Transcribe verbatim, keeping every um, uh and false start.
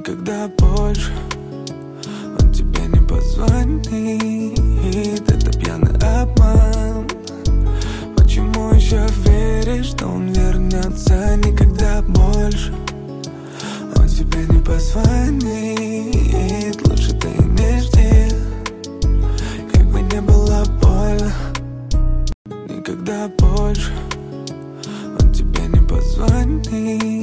никогда больше он тебе не позвонит. Это пьяный обман. Почему еще веришь, что он вернется? Никогда больше он тебе не позвонит. Лучше ты не жди, как бы не было больно. Никогда больше он тебе не позвонит.